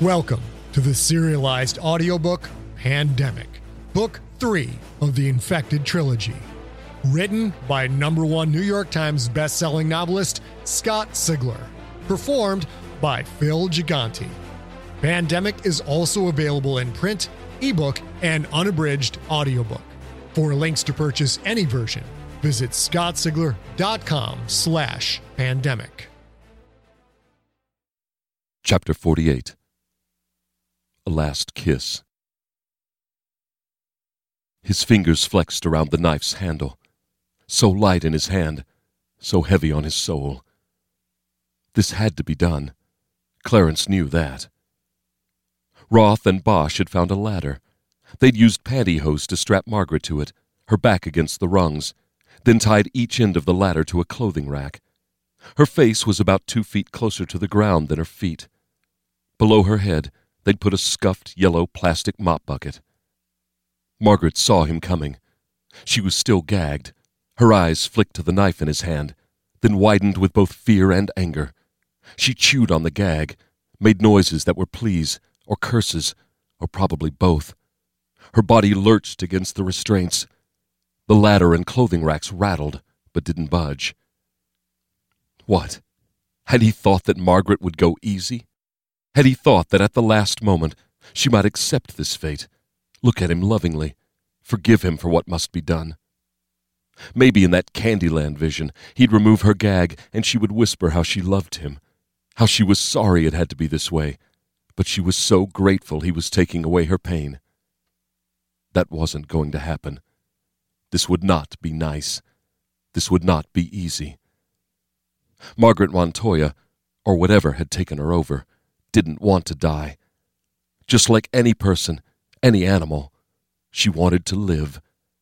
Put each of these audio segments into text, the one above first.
Welcome to the serialized audiobook Pandemic, Book 3 of the Infected Trilogy. Written by #1 New York Times bestselling novelist Scott Sigler. Performed by Phil Gigante. Pandemic is also available in print, ebook, and unabridged audiobook. For links to purchase any version, visit scottsigler.com/pandemic. Chapter 48. A Last Kiss. His fingers flexed around the knife's handle, so light in his hand, so heavy on his soul. This had to be done. Clarence knew that. Roth and Bosch had found a ladder. They'd used pantyhose to strap Margaret to it, her back against the rungs, then tied each end of the ladder to a clothing rack. Her face was about 2 feet closer to the ground than her feet. Below her head, they'd put a scuffed yellow plastic mop bucket. Margaret saw him coming. She was still gagged. Her eyes flicked to the knife in his hand, then widened with both fear and anger. She chewed on the gag, made noises that were pleas or curses, or probably both. Her body lurched against the restraints. The ladder and clothing racks rattled, but didn't budge. What? Had he thought that Margaret would go easy? Had he thought that at the last moment she might accept this fate, look at him lovingly, forgive him for what must be done? Maybe in that Candyland vision he'd remove her gag and she would whisper how she loved him, how she was sorry it had to be this way, but she was so grateful he was taking away her pain. That wasn't going to happen. This would not be nice. This would not be easy. Margaret Montoya, or whatever had taken her over, didn't want to die. Just like any person, any animal, she wanted to live.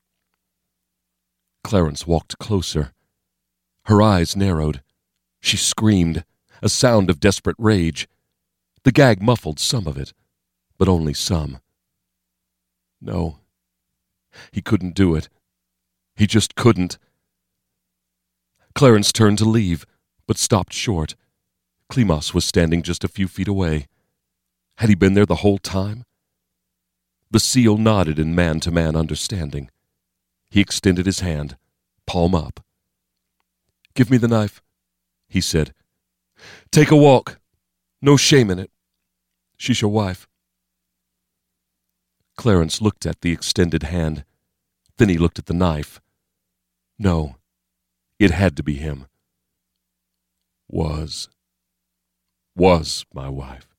Clarence walked closer. Her eyes narrowed. She screamed, a sound of desperate rage. The gag muffled some of it, but only some. No, he couldn't do it. He just couldn't. Clarence turned to leave, but stopped short. Klimas was standing just a few feet away. Had he been there the whole time? The SEAL nodded in man-to-man understanding. He extended his hand, palm up. "Give me the knife," he said. "Take a walk. No shame in it. She's your wife." Clarence looked at the extended hand. Then he looked at the knife. No, it had to be him. Was my wife.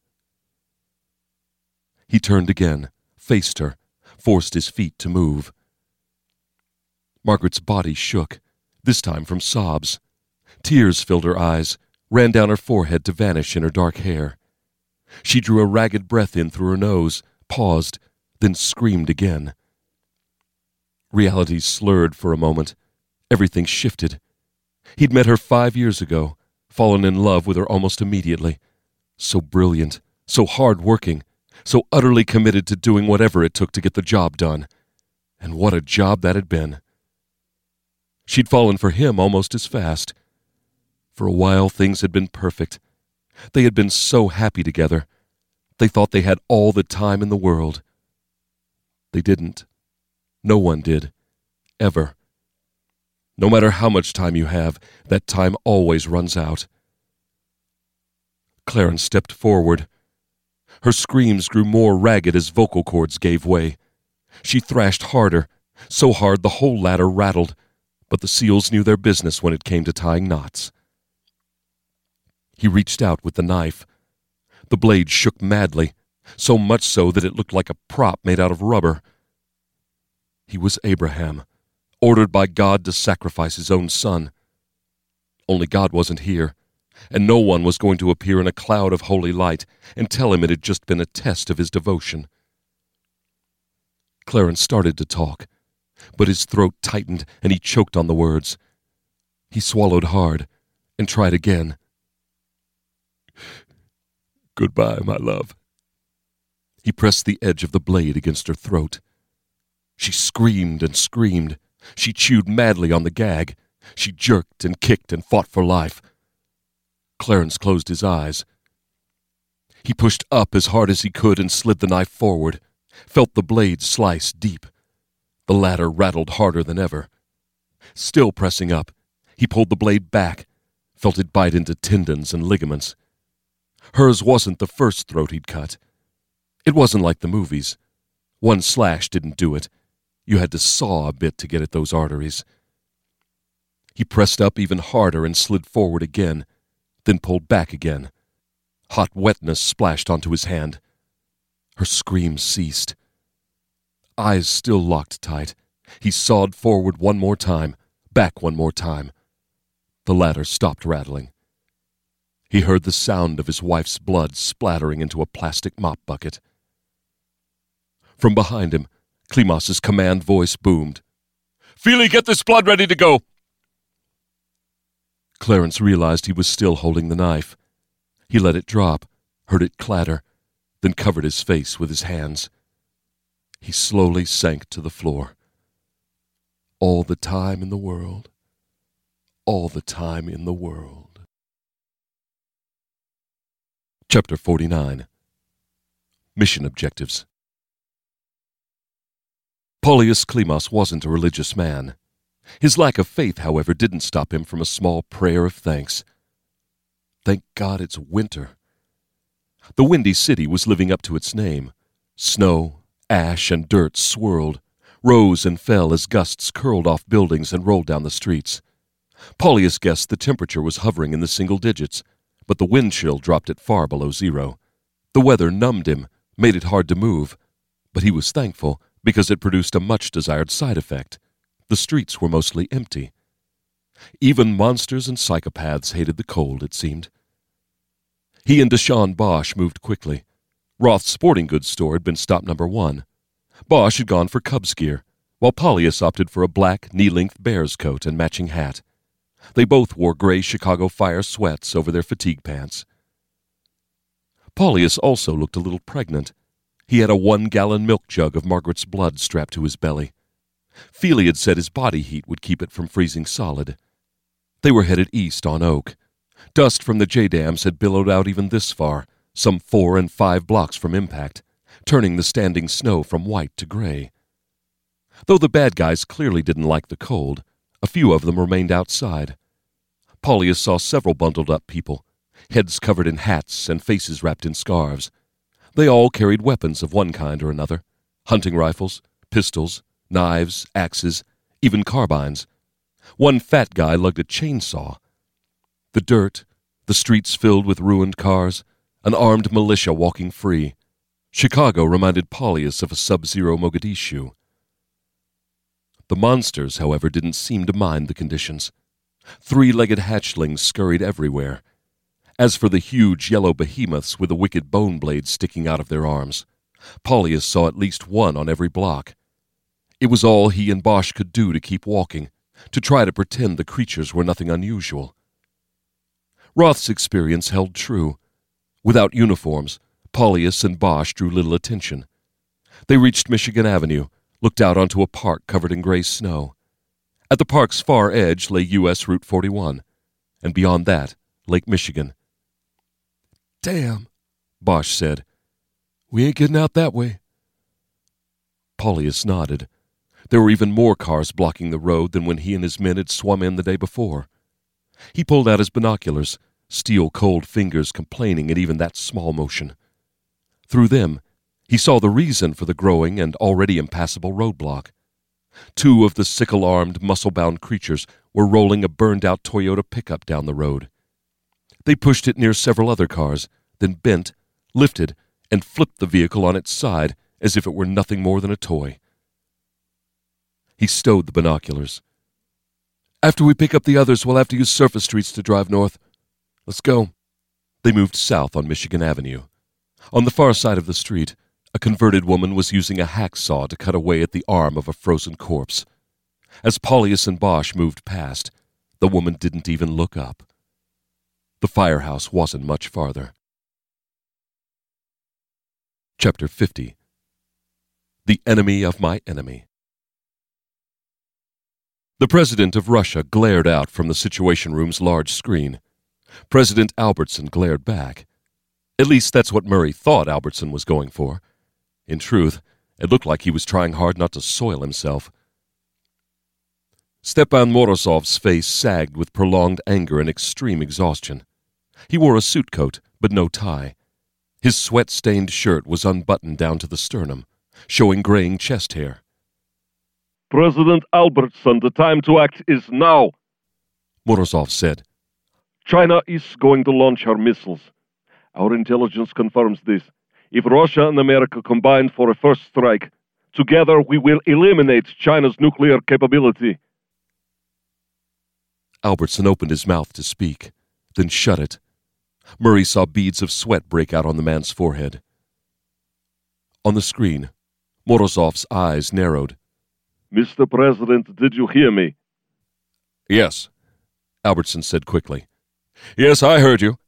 He turned again, faced her, forced his feet to move. Margaret's body shook, this time from sobs. Tears filled her eyes, ran down her forehead to vanish in her dark hair. She drew a ragged breath in through her nose, paused, then screamed again. Reality slurred for a moment. Everything shifted. He'd met her 5 years ago, fallen in love with her almost immediately. So brilliant, so hard-working, so utterly committed to doing whatever it took to get the job done. And what a job that had been. She'd fallen for him almost as fast. For a while, things had been perfect. They had been so happy together. They thought they had all the time in the world. They didn't. No one did. Ever. No matter how much time you have, that time always runs out. Clarence stepped forward. Her screams grew more ragged as vocal cords gave way. She thrashed harder, so hard the whole ladder rattled, but the SEALs knew their business when it came to tying knots. He reached out with the knife. The blade shook madly, so much so that it looked like a prop made out of rubber. He was Abraham, ordered by God to sacrifice his own son. Only God wasn't here, and no one was going to appear in a cloud of holy light and tell him it had just been a test of his devotion. Clarence started to talk, but his throat tightened and he choked on the words. He swallowed hard and tried again. "Goodbye, my love." He pressed the edge of the blade against her throat. She screamed and screamed. She chewed madly on the gag. She jerked and kicked and fought for life. Clarence closed his eyes. He pushed up as hard as he could and slid the knife forward, felt the blade slice deep. The ladder rattled harder than ever. Still pressing up, he pulled the blade back, felt it bite into tendons and ligaments. Hers wasn't the first throat he'd cut. It wasn't like the movies. One slash didn't do it. You had to saw a bit to get at those arteries. He pressed up even harder and slid forward again, then pulled back again. Hot wetness splashed onto his hand. Her scream ceased. Eyes still locked tight, he sawed forward one more time, back one more time. The ladder stopped rattling. He heard the sound of his wife's blood splattering into a plastic mop bucket. From behind him, Klimas's command voice boomed. "Feely, get this blood ready to go!" Clarence realized he was still holding the knife. He let it drop, heard it clatter, then covered his face with his hands. He slowly sank to the floor. All the time in the world. All the time in the world. Chapter 49. Mission Objectives. Paulius Klimas wasn't a religious man. His lack of faith, however, didn't stop him from a small prayer of thanks. Thank God it's winter. The Windy City was living up to its name. Snow, ash, and dirt swirled, rose and fell as gusts curled off buildings and rolled down the streets. Paulius guessed the temperature was hovering in the single digits, but the wind chill dropped it far below zero. The weather numbed him, made it hard to move, but he was thankful because it produced a much-desired side effect. The streets were mostly empty. Even monsters and psychopaths hated the cold, it seemed. He and Deshaun Bosch moved quickly. Roth's sporting goods store had been stop number 1. Bosch had gone for Cubs gear, while Paulius opted for a black, knee-length Bears coat and matching hat. They both wore gray Chicago Fire sweats over their fatigue pants. Paulius also looked a little pregnant. He had a 1-gallon milk jug of Margaret's blood strapped to his belly. Feely had said his body heat would keep it from freezing solid. They were headed east on Oak. Dust from the J-dams had billowed out even this far, some 4 and 5 blocks from impact, turning the standing snow from white to gray. Though the bad guys clearly didn't like the cold, a few of them remained outside. Paulius saw several bundled-up people, heads covered in hats and faces wrapped in scarves. They all carried weapons of one kind or another, hunting rifles, pistols, knives, axes, even carbines. One fat guy lugged a chainsaw. The dirt, the streets filled with ruined cars, an armed militia walking free. Chicago reminded Paulius of a sub-zero Mogadishu. The monsters, however, didn't seem to mind the conditions. 3-legged hatchlings scurried everywhere. As for the huge yellow behemoths with the wicked bone blades sticking out of their arms, Paulius saw at least one on every block. It was all he and Bosch could do to keep walking, to try to pretend the creatures were nothing unusual. Roth's experience held true. Without uniforms, Paulius and Bosch drew little attention. They reached Michigan Avenue, looked out onto a park covered in gray snow. At the park's far edge lay U.S. Route 41, and beyond that, Lake Michigan. "Damn," Bosch said. "We ain't getting out that way." Paulius nodded. There were even more cars blocking the road than when he and his men had swum in the day before. He pulled out his binoculars, steel-cold fingers complaining at even that small motion. Through them, he saw the reason for the growing and already impassable roadblock. 2 of the sickle-armed, muscle-bound creatures were rolling a burned-out Toyota pickup down the road. They pushed it near several other cars, then bent, lifted, and flipped the vehicle on its side as if it were nothing more than a toy. He stowed the binoculars. "After we pick up the others, we'll have to use surface streets to drive north. Let's go." They moved south on Michigan Avenue. On the far side of the street, a converted woman was using a hacksaw to cut away at the arm of a frozen corpse. As Paulius and Bosch moved past, the woman didn't even look up. The firehouse wasn't much farther. Chapter 50. The Enemy of My Enemy. The President of Russia glared out from the Situation Room's large screen. President Albertson glared back. At least that's what Murray thought Albertson was going for. In truth, it looked like he was trying hard not to soil himself. Stepan Morozov's face sagged with prolonged anger and extreme exhaustion. He wore a suit coat, but no tie. His sweat-stained shirt was unbuttoned down to the sternum, showing graying chest hair. President Albertson, the time to act is now, Morozov said. China is going to launch her missiles. Our intelligence confirms this. If Russia and America combine for a first strike, together we will eliminate China's nuclear capability. Albertson opened his mouth to speak, then shut it. Murray saw beads of sweat break out on the man's forehead. On the screen, Morozov's eyes narrowed. Mr. President, did you hear me? Yes, Albertson said quickly. Yes, I heard you.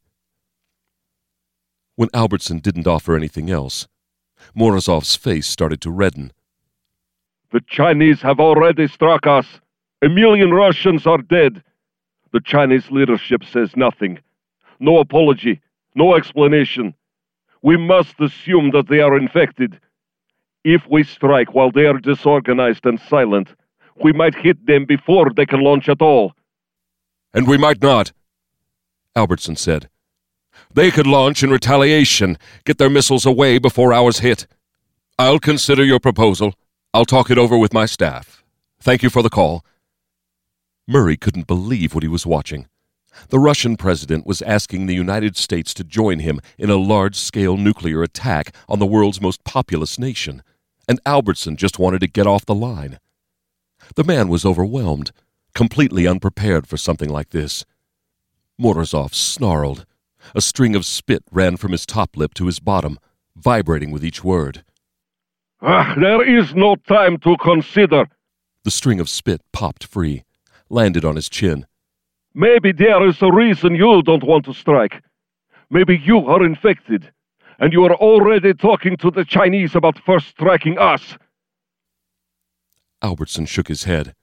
When Albertson didn't offer anything else, Morozov's face started to redden. The Chinese have already struck us. 1 million Russians are dead. The Chinese leadership says nothing. No apology, no explanation. We must assume that they are infected. If we strike while they are disorganized and silent, we might hit them before they can launch at all. And we might not, Albertson said. They could launch in retaliation, get their missiles away before ours hit. I'll consider your proposal. I'll talk it over with my staff. Thank you for the call. Murray couldn't believe what he was watching. The Russian president was asking the United States to join him in a large-scale nuclear attack on the world's most populous nation, and Albertson just wanted to get off the line. The man was overwhelmed, completely unprepared for something like this. Morozov snarled. A string of spit ran from his top lip to his bottom, vibrating with each word. There is no time to consider. The string of spit popped free, landed on his chin. Maybe there is a reason you don't want to strike. Maybe you are infected, and you are already talking to the Chinese about first striking us. Albertson shook his head.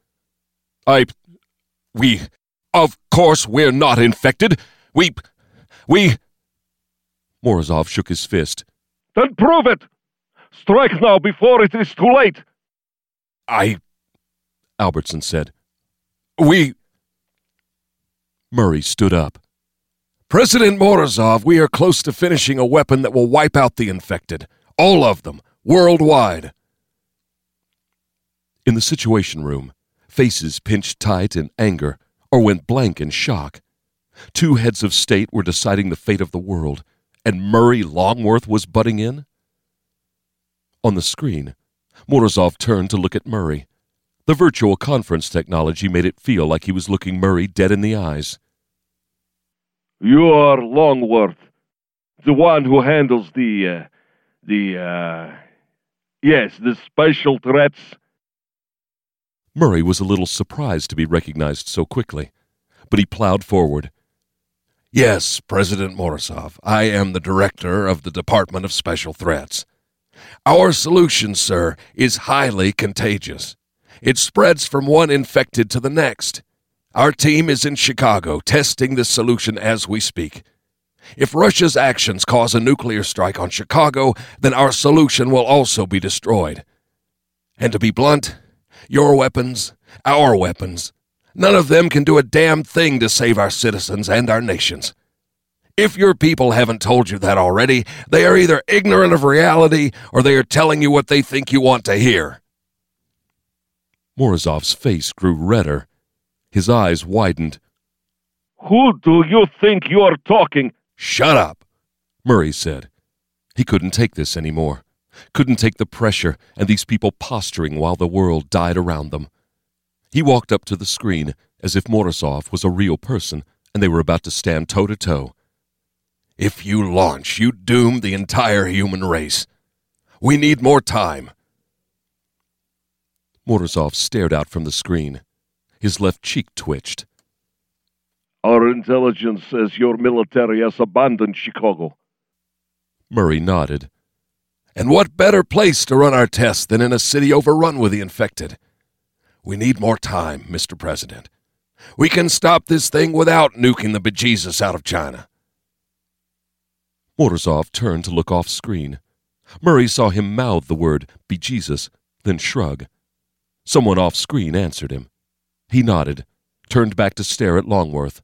Of course we're not infected. We... Morozov shook his fist. Then prove it! Strike now before it is too late! Albertson said. Murray stood up. President Morozov, we are close to finishing a weapon that will wipe out the infected. All of them, worldwide. In the Situation Room, faces pinched tight in anger or went blank in shock. Two heads of state were deciding the fate of the world, and Murray Longworth was butting in? On the screen, Morozov turned to look at Murray. The virtual conference technology made it feel like he was looking Murray dead in the eyes. You are Longworth, the one who handles the special threats. Murray was a little surprised to be recognized so quickly, but he plowed forward. Yes, President Morozov, I am the director of the Department of Special Threats. Our solution, sir, is highly contagious. It spreads from one infected to the next. Our team is in Chicago testing this solution as we speak. If Russia's actions cause a nuclear strike on Chicago, then our solution will also be destroyed. And to be blunt, your weapons, our weapons, none of them can do a damn thing to save our citizens and our nations. If your people haven't told you that already, they are either ignorant of reality or they are telling you what they think you want to hear. Morozov's face grew redder. His eyes widened. Who do you think you are talking? Shut up, Murray said. He couldn't take this anymore. Couldn't take the pressure and these people posturing while the world died around them. He walked up to the screen as if Morozov was a real person and they were about to stand toe-to-toe. If you launch, you doom the entire human race. We need more time. Morozov stared out from the screen. His left cheek twitched. Our intelligence says your military has abandoned Chicago. Murray nodded. And what better place to run our tests than in a city overrun with the infected? We need more time, Mr. President. We can stop this thing without nuking the bejesus out of China. Morozov turned to look off screen. Murray saw him mouth the word "bejesus," then shrug. Someone off screen answered him. He nodded, turned back to stare at Longworth.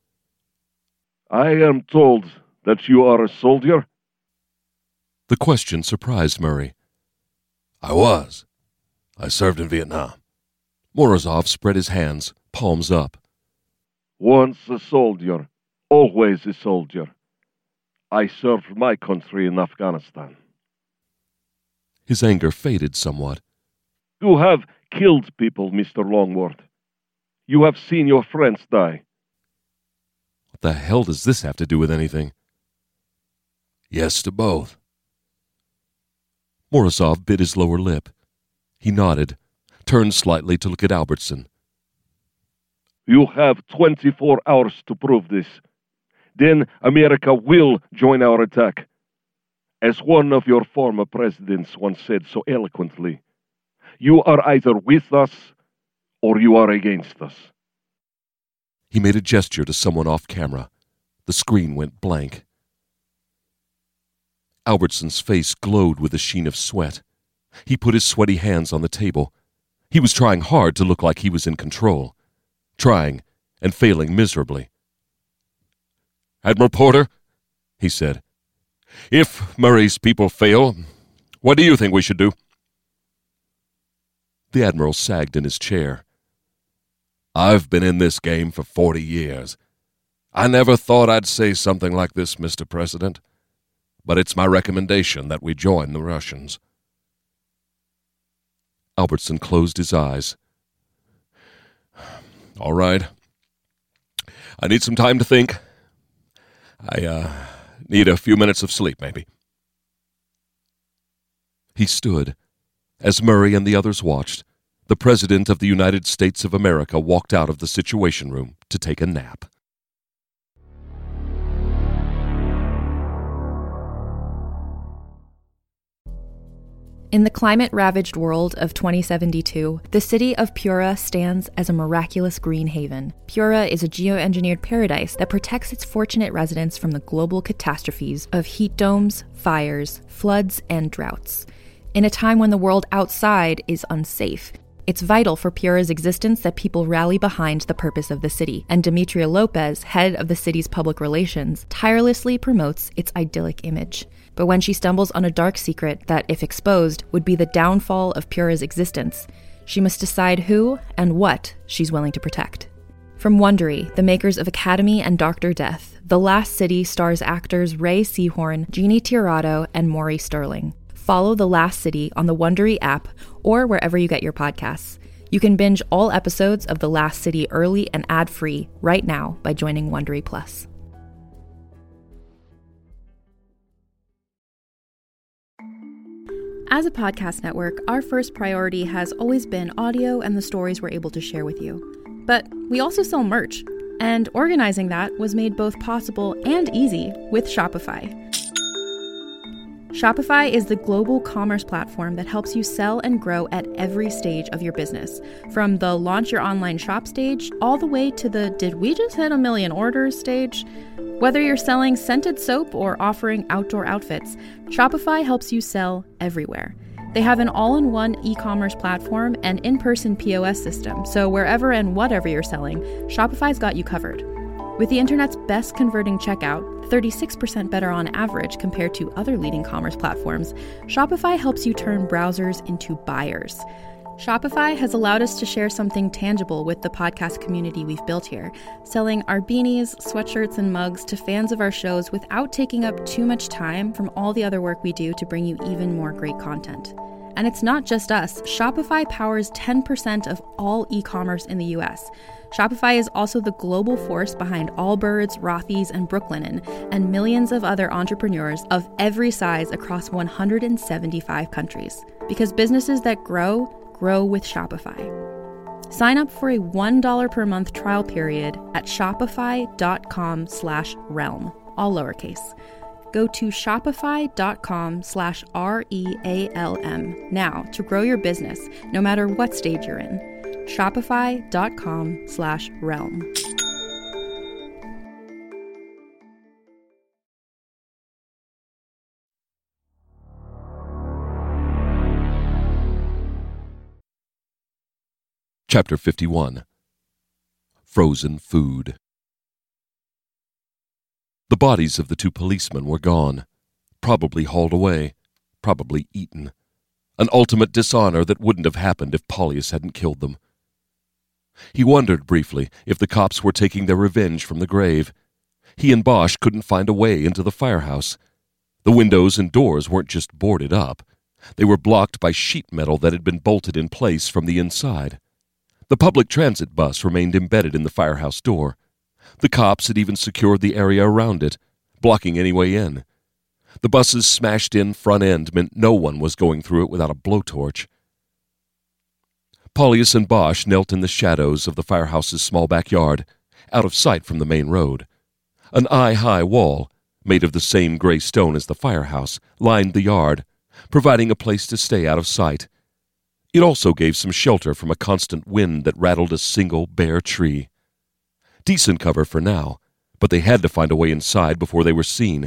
I am told that you are a soldier. The question surprised Murray. I was. I served in Vietnam. Morozov spread his hands, palms up. Once a soldier, always a soldier. I served my country in Afghanistan. His anger faded somewhat. You have killed people, Mr. Longworth. You have seen your friends die. What the hell does this have to do with anything? Yes to both. Morozov bit his lower lip. He nodded, turned slightly to look at Albertson. You have 24 hours to prove this. Then America will join our attack. As one of your former presidents once said so eloquently, you are either with us or you are against us. He made a gesture to someone off camera. The screen went blank. Albertson's face glowed with a sheen of sweat. He put his sweaty hands on the table. He was trying hard to look like he was in control. Trying and failing miserably. Admiral Porter, he said, if Murray's people fail, what do you think we should do? The Admiral sagged in his chair. I've been in this game for 40 years. I never thought I'd say something like this, Mr. President. But it's my recommendation that we join the Russians. Albertson closed his eyes. All right. I need some time to think. I need a few minutes of sleep, maybe. He stood. As Murray and the others watched, the President of the United States of America walked out of the Situation Room to take a nap. In the climate-ravaged world of 2072, the city of Pura stands as a miraculous green haven. Pura is a geoengineered paradise that protects its fortunate residents from the global catastrophes of heat domes, fires, floods, and droughts. In a time when the world outside is unsafe, it's vital for Pura's existence that people rally behind the purpose of the city, and Demetria Lopez, head of the city's public relations, tirelessly promotes its idyllic image. But when she stumbles on a dark secret that, if exposed, would be the downfall of Pura's existence, she must decide who and what she's willing to protect. From Wondery, the makers of Academy and Dr. Death, The Last City stars actors Ray Seahorn, Jeannie Tirado, and Maury Sterling. Follow The Last City on the Wondery app or wherever you get your podcasts. You can binge all episodes of The Last City early and ad-free right now by joining Wondery Plus. As a podcast network, our first priority has always been audio and the stories we're able to share with you. But we also sell merch, and organizing that was made both possible and easy with Shopify. Shopify is the global commerce platform that helps you sell and grow at every stage of your business, from the launch your online shop stage all the way to the did we just hit 1 million orders stage. Whether you're selling scented soap or offering outdoor outfits, Shopify helps you sell everywhere. They have an all-in-one e-commerce platform and in-person POS system, so wherever and whatever you're selling, Shopify's got you covered. With the internet's best converting checkout, 36% better on average compared to other leading commerce platforms, Shopify helps you turn browsers into buyers. Shopify has allowed us to share something tangible with the podcast community we've built here, selling our beanies, sweatshirts, and mugs to fans of our shows without taking up too much time from all the other work we do to bring you even more great content. And it's not just us. Shopify powers 10% of all e-commerce in the US. Shopify is also the global force behind Allbirds, Rothy's, and Brooklinen, and millions of other entrepreneurs of every size across 175 countries. Because businesses that grow with Shopify. Sign up for a $1 per month trial period at shopify.com/realm, all lowercase. Go to shopify.com/REALM now to grow your business, no matter what stage you're in. Shopify.com/realm. Chapter 51. Frozen Food. The bodies of the two policemen were gone, probably hauled away, probably eaten. An ultimate dishonor that wouldn't have happened if Paulius hadn't killed them. He wondered briefly if the cops were taking their revenge from the grave. He and Bosch couldn't find a way into the firehouse. The windows and doors weren't just boarded up. They were blocked by sheet metal that had been bolted in place from the inside. The public transit bus remained embedded in the firehouse door. The cops had even secured the area around it, blocking any way in. The bus's smashed-in front end meant no one was going through it without a blowtorch. Paulius and Bosch knelt in the shadows of the firehouse's small backyard, out of sight from the main road. An eye-high wall, made of the same gray stone as the firehouse, lined the yard, providing a place to stay out of sight. It also gave some shelter from a constant wind that rattled a single bare tree. Decent cover for now, but they had to find a way inside before they were seen.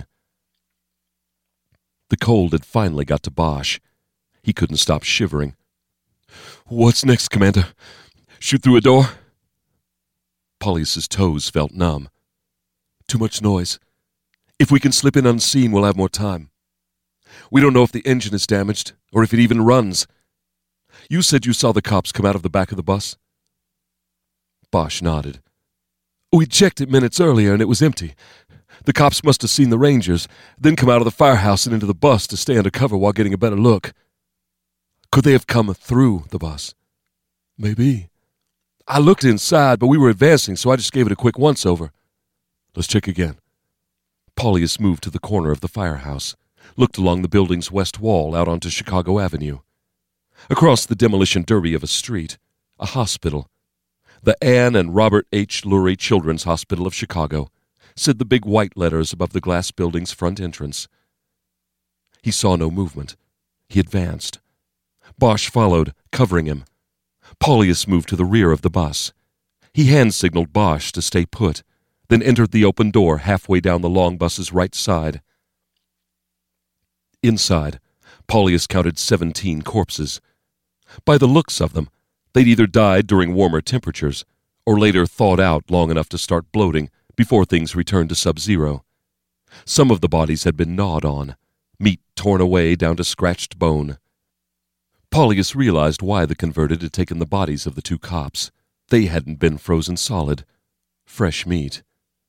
The cold had finally got to Bosch. He couldn't stop shivering. "What's next, Commander? Shoot through a door?" Paulius's toes felt numb. "Too much noise. If we can slip in unseen, we'll have more time. We don't know if the engine is damaged, or if it even runs. You said you saw the cops come out of the back of the bus?" Bosch nodded. "We checked it minutes earlier, and it was empty. The cops must have seen the Rangers, then come out of the firehouse and into the bus to stay under cover while getting a better look. Could they have come through the bus?" "Maybe. I looked inside, but we were advancing, so I just gave it a quick once-over." "Let's check again." Paulius moved to the corner of the firehouse, looked along the building's west wall out onto Chicago Avenue. Across the demolition derby of a street, a hospital. The Anne and Robert H. Lurie Children's Hospital of Chicago, said the big white letters above the glass building's front entrance. He saw no movement. He advanced. Bosch followed, covering him. Paulius moved to the rear of the bus. He hand-signaled Bosch to stay put, then entered the open door halfway down the long bus's right side. Inside, Paulius counted 17 corpses. By the looks of them, they'd either died during warmer temperatures or later thawed out long enough to start bloating before things returned to sub-zero. Some of the bodies had been gnawed on, meat torn away down to scratched bone. Paulius realized why the converted had taken the bodies of the two cops. They hadn't been frozen solid. Fresh meat.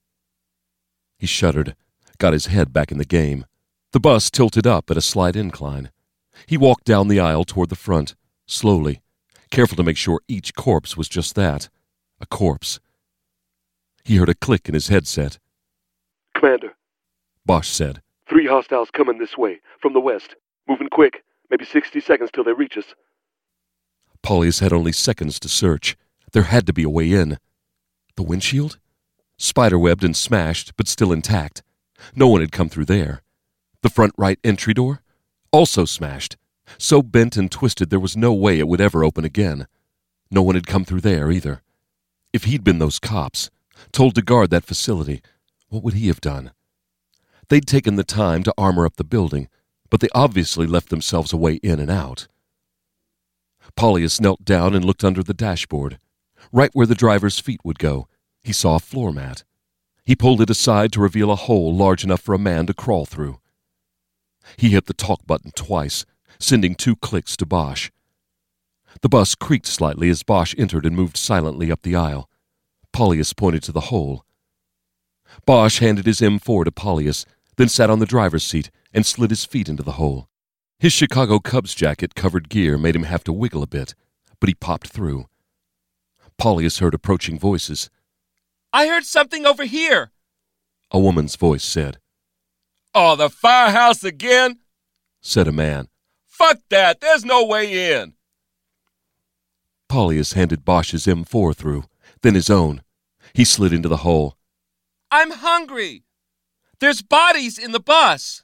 He shuddered, got his head back in the game. The bus tilted up at a slight incline. He walked down the aisle toward the front, slowly, careful to make sure each corpse was just that, a corpse. He heard a click in his headset. "Commander," Bosch said. 3 hostiles coming this way, from the west. Moving quick, maybe 60 seconds till they reach us." Paulius had only seconds to search. There had to be a way in. The windshield? Spiderwebbed and smashed, but still intact. No one had come through there. The front right entry door? Also smashed. So bent and twisted there was no way it would ever open again. No one had come through there either. If he'd been those cops, told to guard that facility, what would he have done? They'd taken the time to armor up the building, but they obviously left themselves a way in and out. Paulius knelt down and looked under the dashboard. Right where the driver's feet would go, he saw a floor mat. He pulled it aside to reveal a hole large enough for a man to crawl through. He hit the talk button twice, sending 2 clicks to Bosch. The bus creaked slightly as Bosch entered and moved silently up the aisle. Paulius pointed to the hole. Bosch handed his M4 to Paulius, then sat on the driver's seat and slid his feet into the hole. His Chicago Cubs jacket-covered gear made him have to wiggle a bit, but he popped through. Paulius heard approaching voices. "I heard something over here," a woman's voice said. "Oh, the firehouse again?" said a man. "Fuck that, there's no way in." Paulius handed Bosch's M4 through, then his own. He slid into the hole. "I'm hungry. There's bodies in the bus."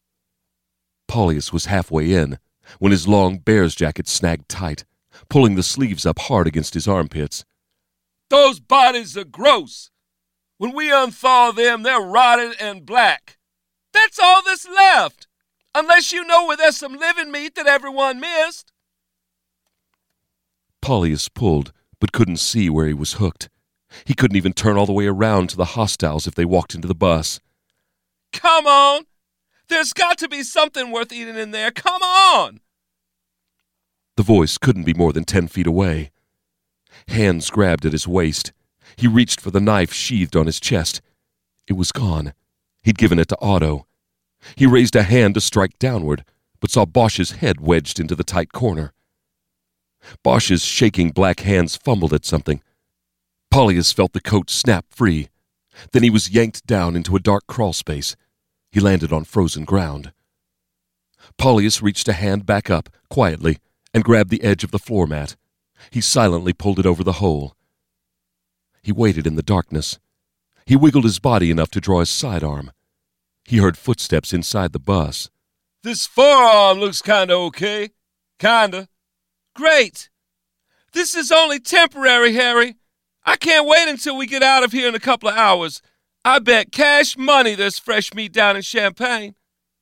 Paulius was halfway in when his long bear's jacket snagged tight, pulling the sleeves up hard against his armpits. "Those bodies are gross. When we unthaw them, they're rotted and black. That's all that's left, unless you know where there's some living meat that everyone missed." Paulius pulled, but couldn't see where he was hooked. He couldn't even turn all the way around to the hostiles if they walked into the bus. Come on! There's got to be something worth eating in there. Come on! The voice couldn't be more than 10 feet away. Hands grabbed at his waist. He reached for the knife sheathed on his chest. It was gone. He'd given it to Otto. He raised a hand to strike downward, but saw Bosch's head wedged into the tight corner. Bosch's shaking black hands fumbled at something. Pollius felt the coat snap free. Then he was yanked down into a dark crawl space. He landed on frozen ground. Pollius reached a hand back up, quietly, and grabbed the edge of the floor mat. He silently pulled it over the hole. He waited in the darkness. He wiggled his body enough to draw his sidearm. He heard footsteps inside the bus. This forearm looks kinda okay. Kinda. Great. This is only temporary, Harry. I can't wait until we get out of here in a couple of hours. I bet cash money there's fresh meat down in Champagne.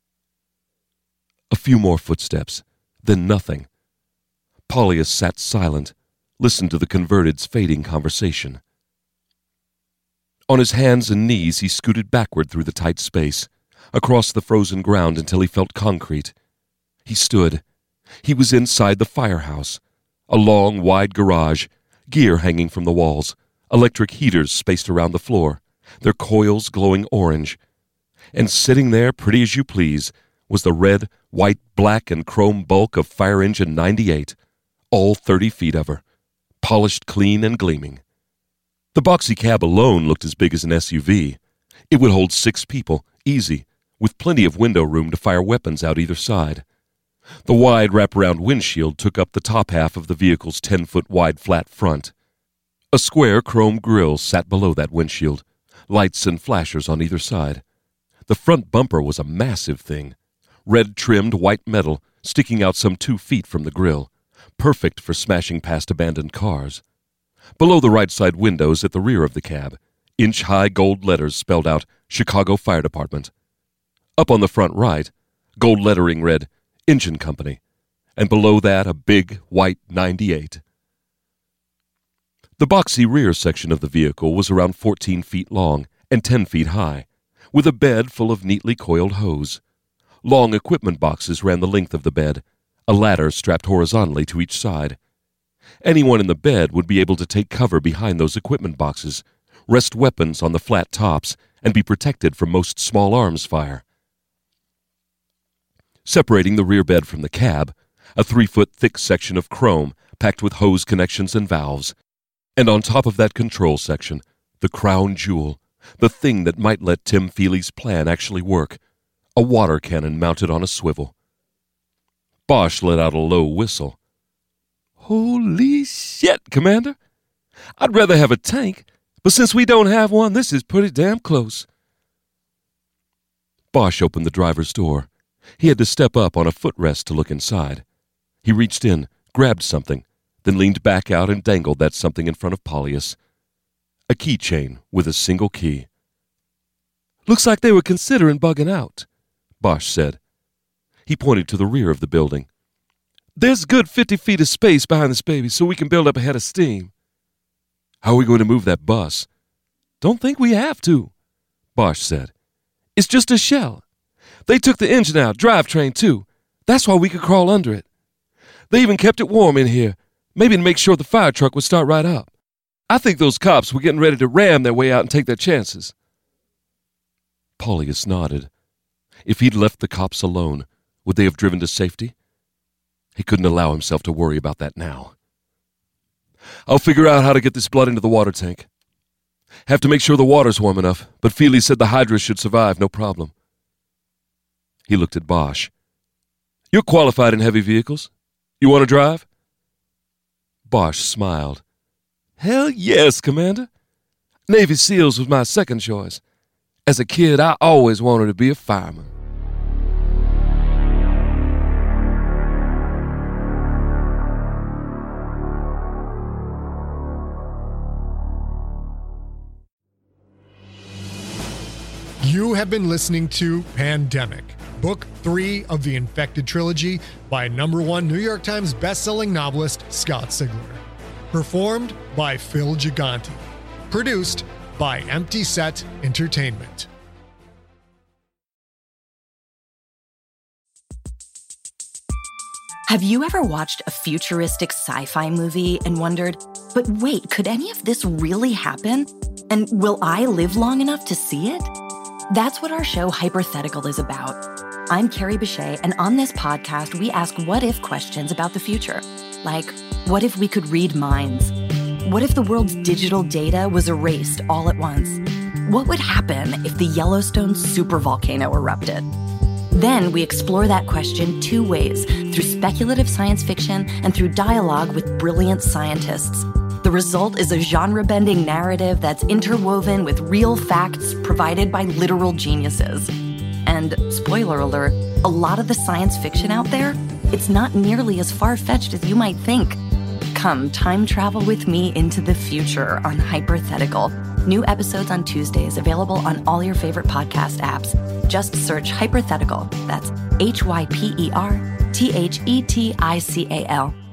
A few more footsteps, then nothing. Pollius sat silent, listened to the converted's fading conversation. On his hands and knees, he scooted backward through the tight space, across the frozen ground until he felt concrete. He stood. He was inside the firehouse, a long, wide garage, gear hanging from the walls, electric heaters spaced around the floor, their coils glowing orange. And sitting there, pretty as you please, was the red, white, black, and chrome bulk of Fire Engine 98, all 30 feet of her, polished clean and gleaming. The boxy cab alone looked as big as an SUV. It would hold 6 people, easy, with plenty of window room to fire weapons out either side. The wide wraparound windshield took up the top half of the vehicle's 10-foot wide flat front. A square chrome grille sat below that windshield, lights and flashers on either side. The front bumper was a massive thing, red-trimmed white metal sticking out some 2 feet from the grille, perfect for smashing past abandoned cars. Below the right side windows at the rear of the cab, inch-high gold letters spelled out Chicago Fire Department. Up on the front right, gold lettering read Engine Company, and below that a big white 98. The boxy rear section of the vehicle was around 14 feet long and 10 feet high, with a bed full of neatly coiled hose. Long equipment boxes ran the length of the bed, a ladder strapped horizontally to each side. Anyone in the bed would be able to take cover behind those equipment boxes, rest weapons on the flat tops, and be protected from most small arms fire. Separating the rear bed from the cab, a 3-foot thick section of chrome packed with hose connections and valves, and on top of that control section, the crown jewel, the thing that might let Tim Feely's plan actually work, a water cannon mounted on a swivel. Bosch let out a low whistle. "Holy shit, Commander! I'd rather have a tank, but since we don't have one, this is pretty damn close." Bosch opened the driver's door. He had to step up on a footrest to look inside. He reached in, grabbed something, then leaned back out and dangled that something in front of Pollius. A keychain with a single key. "Looks like they were considering bugging out," Bosch said. He pointed to the rear of the building. "There's a good 50 feet of space behind this baby so we can build up a head of steam." "How are we going to move that bus?" "Don't think we have to," Bosch said. "It's just a shell. They took the engine out, drivetrain too. That's why we could crawl under it. They even kept it warm in here, maybe to make sure the fire truck would start right up. I think those cops were getting ready to ram their way out and take their chances." Pollius nodded. If he'd left the cops alone, would they have driven to safety? He couldn't allow himself to worry about that now. "I'll figure out how to get this blood into the water tank. Have to make sure the water's warm enough, but Feely said the Hydra should survive, no problem." He looked at Bosch. "You're qualified in heavy vehicles. You want to drive?" Bosch smiled. "Hell yes, Commander. Navy SEALs was my second choice. As a kid, I always wanted to be a fireman." You have been listening to Pandemic, Book 3 of the Infected Trilogy by #1 New York Times bestselling novelist Scott Sigler. Performed by Phil Gigante. Produced by Empty Set Entertainment. Have you ever watched a futuristic sci-fi movie and wondered, but wait, could any of this really happen? And will I live long enough to see it? That's what our show Hypothetical is about. I'm Carrie Bechet, and on this podcast, we ask what-if questions about the future. Like, what if we could read minds? What if the world's digital data was erased all at once? What would happen if the Yellowstone supervolcano erupted? Then we explore that question two ways, through speculative science fiction and through dialogue with brilliant scientists. The result is a genre-bending narrative that's interwoven with real facts provided by literal geniuses. And, spoiler alert, a lot of the science fiction out there, it's not nearly as far-fetched as you might think. Come time travel with me into the future on Hypothetical. New episodes on Tuesdays, available on all your favorite podcast apps. Just search Hypothetical. That's Hyperthetical.